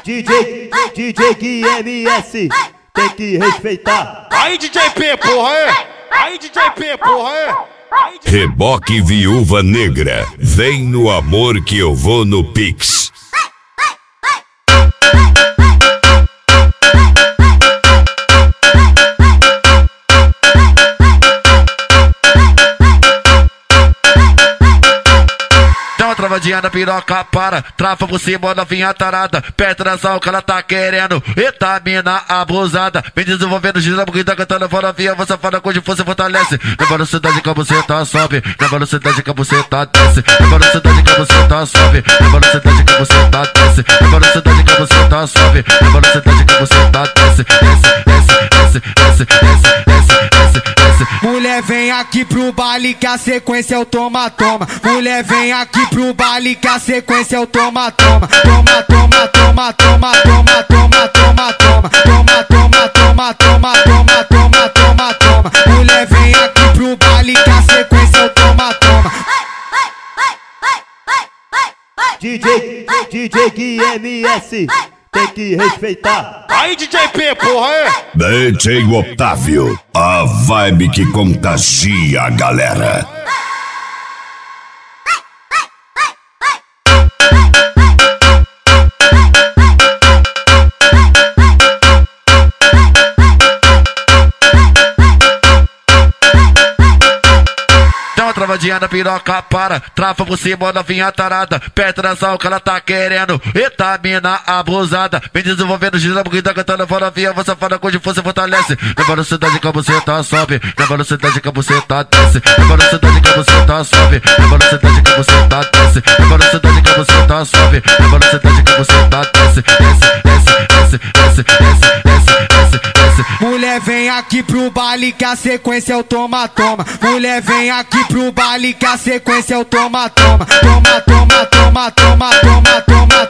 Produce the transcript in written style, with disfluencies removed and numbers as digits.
DJ QMS, tem que respeitar. Aí DJ P, porra, é? Aí DJ P, porra, é? Reboque Viúva Negra, vem no amor que eu vou no Pix. Travadinha na piroca para, trava por cima da vinha tarada, perto dessa que ela tá querendo, eita mina abusada, vem desenvolvendo gira porque tá cantando fora via, você fala com você fortalece, na velocidade que você tá sobe, na velocidade que você tá desce, na velocidade que você tá sobe, na velocidade que você tá desce, na velocidade que você tá sobe, na velocidade que você tá desce, desce. Mulher vem aqui pro baile que a sequência é o toma-toma. Mulher vem aqui pro baile que a sequência é o toma-toma. Toma, toma, toma, toma, toma, toma, toma, toma, toma, toma, toma, toma, toma, toma, toma, toma. Mulher vem aqui pro baile que a sequência é o toma-toma. DJ QMS, tem que respeitar. Aí DJ P, porra, é? DJ Otávio, a vibe que contagia a galera. Travadinha na piroca para, trava por cima da vinha tarada, perto dessa que ela tá querendo, eita mina abusada, vem desenvolvendo gira porque tá cantando fora via, você fala com você fortalece, na velocidade que você tá sobe, na velocidade que você tá desce, na velocidade que você tá sobe, na velocidade que você tá desce, na velocidade que você tá sobe, na velocidade que você tá desce. Mulher vem aqui pro baile que a sequência é o toma-toma. Mulher vem aqui pro baile que a sequência é o toma-toma. Toma, toma, toma, toma, toma, toma,